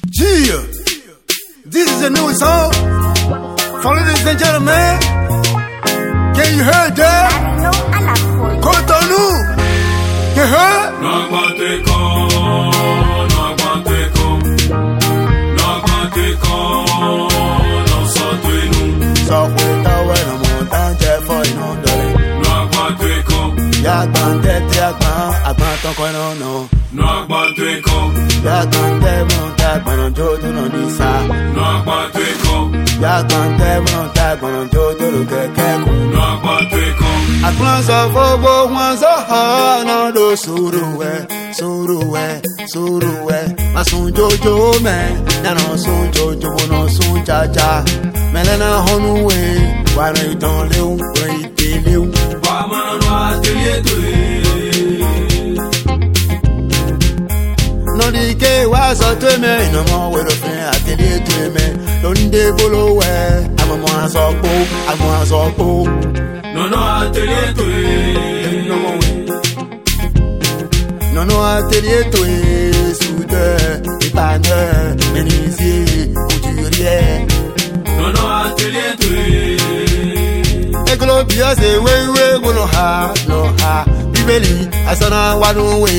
Yeah, this is a new song for ladies and gentlemen. Can you hear that? Cotonou, you heard? Jojo man, no soon Jojo, no soon Jaja, Melena Honue, why you don't live, wait till you. No, the gay was a to me, no more with a friend, I tell you to me. Don't they follow where I'm a monster, I'm a monster. No, I tell you to no, I tell you to Eglobia say we no ha Bibeli asana wanu we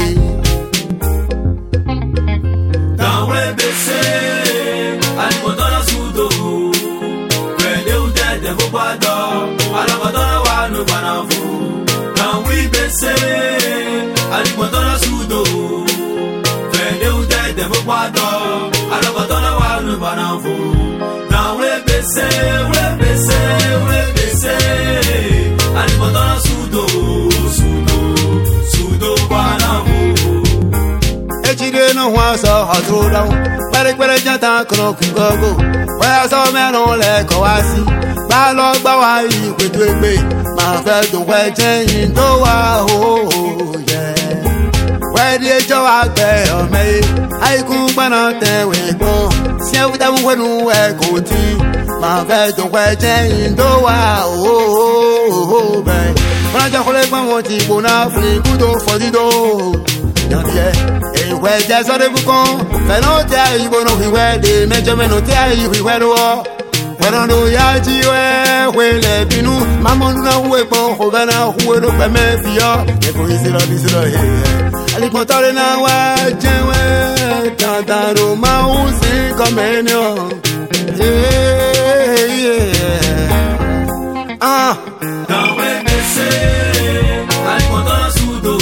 Dan we bese ali botona sudo Wede u de bobado ala botona wanu banafu Dan we bese ali botona sudo Wede u de bobado ala botona wanu banafu Dan we bese ali botona sudo banafu Echide no wa so throw down pere janta kono kungogo wa so me no le ko wa si ba lo gba wa yi petu egbe ma fe do we jen do wa ho yeah we di ejo wa gbe o me ai kun gbana te we gbon si e wuta mu wenu e ko ti ma fe do we jen do wa ho be When I gbon won ti bona fri kudo for di do we just on the book on. I know that you won't be where they mention no tell you we were war. When I know Yaji, where let you know, Mamma, no weapon, Hovana, who will look at me for you. If we see this here, I live motor now, Tantaro, Mouse, Comenion. Yeah, now when they say, I want to sudo.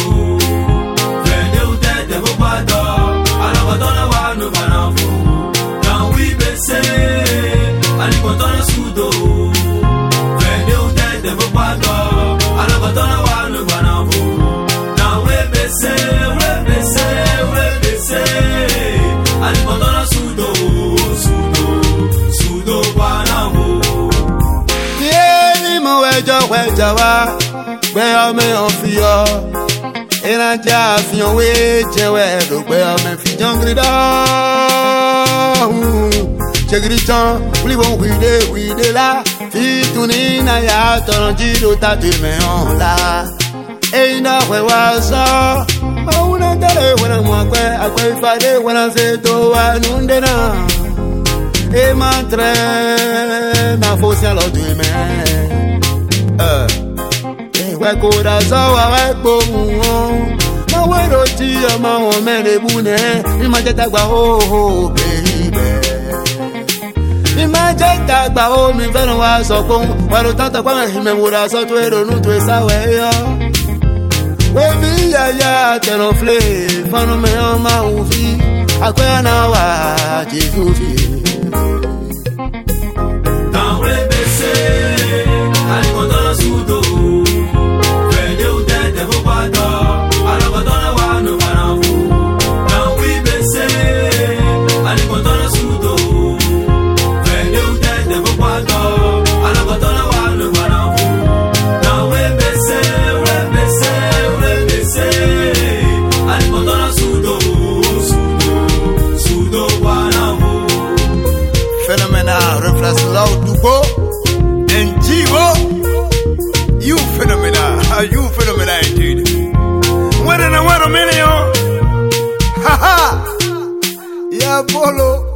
Jawa, where I may of your and I just your way, where I fi jungle down. Check it on, we won't we de la fit to Nina Yaton Giro Tati me on la. Ain't that where was so? I wouldn't tell you when I'm where I quite Friday when I say to Anundena. E mantre, ma fosse allo di me. We could have saw a bone. My word of tea, my own man, a boon, imagine that oh, baby. Imagine that by all me, very was so boom. While the Tata him and would have sought to it or no to his away. Well, me, ya, ten of flame, fun me on my movie. I can't know what you do. Now, let me say, I want to sudo. You phenomenal indeed. What a million. Ha ha. Yeah, Polo.